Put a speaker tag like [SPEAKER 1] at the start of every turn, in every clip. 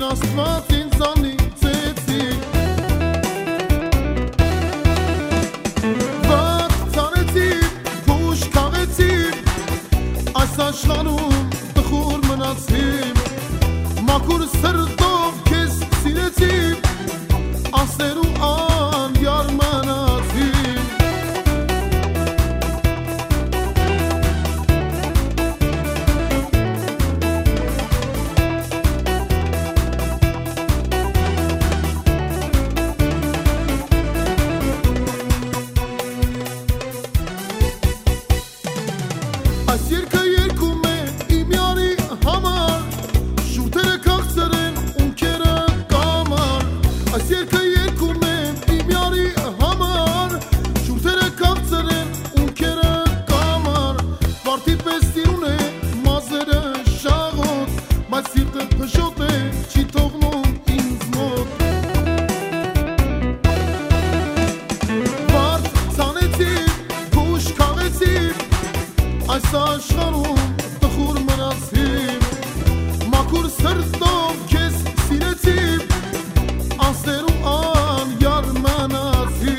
[SPEAKER 1] Աստված ինձանից էցի Վատ ծանեցի, փուշ քաղեցի Այս աշխարհում տխուր մնացի Մաքուր սրտով քեզ սիրեցի Ասերու անյար մնացի Այս երկը երկում է իմ յարի համար Շուրթերը քաղցր են ունքերը կամար Այս երկը երկում է իմ յարի համար Շուրթերը քաղցր են ունքերը կամար Վարդի պես սիրուն է մազերը շաղոտ Բայց սիրտը փշոտ է չի թողնում ինձ մոտ Վարդ ցանեցի, փուշ քաղեցի Այս աշխարհում տխուր մնացի Մաքուր սրտով քեզ սիրեցի Ասերու անյար մնացի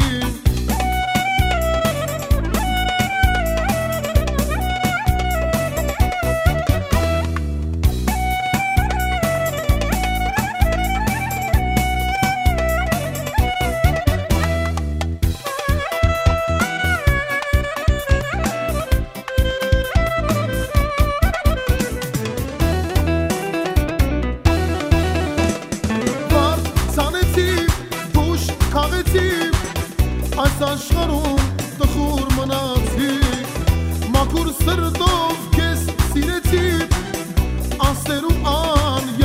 [SPEAKER 1] Այս աշխարհում տխուր մնացի Մաքուր սրտով քեզ սիրեցի Ասերու ան